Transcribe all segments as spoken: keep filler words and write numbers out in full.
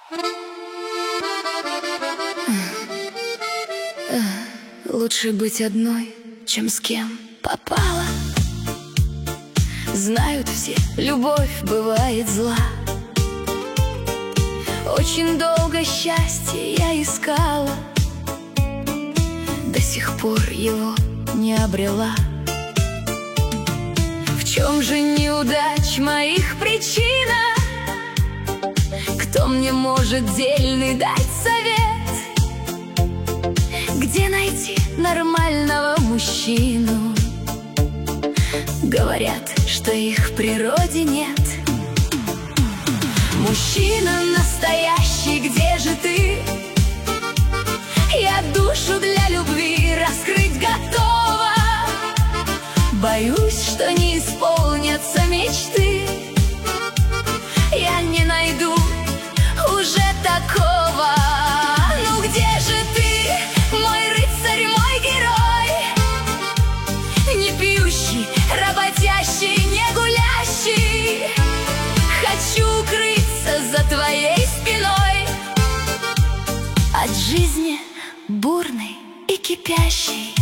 Лучше быть одной, чем с кем попало. Знают все, любовь бывает зла. Очень долго счастье я искала, до сих пор его не обрела. В чем же неудач моих причина? Кто мне может дельный дать совет? Где найти нормального мужчину? Говорят, что их в природе нет. Мужчина настоящий, где же ты? Я душу для любви раскрыть готова. Боюсь, что не исполнятся мечты. Я не найду уже такого. Ну где же ты, мой рыцарь, мой герой? Не пьющий, работящий, не гулящий. Хочу укрыться за твоей спиной от жизни бурной и кипящей.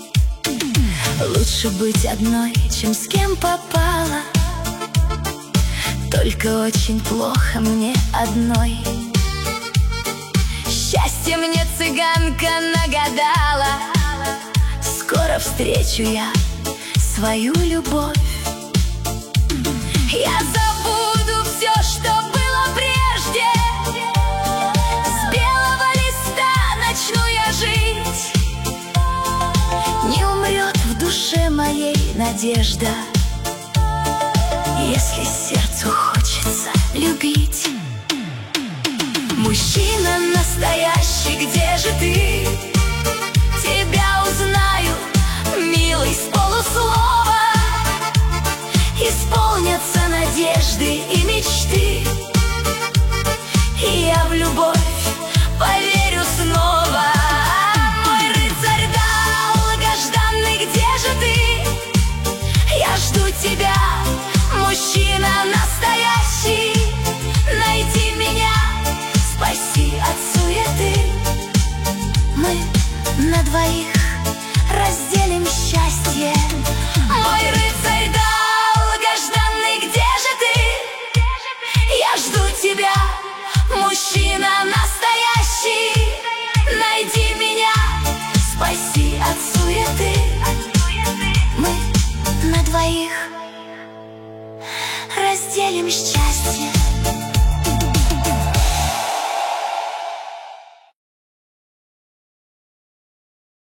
Лучше быть одной, чем с кем попало. Только очень плохо мне одной. Счастье мне цыганка нагадала. Скоро встречу я свою любовь. Я забуду все, что было прежде. С белого листа начну я жить. Не умрет в душе моей надежда, если сердцу хочется любить. Мужчина настоящий, где же ты?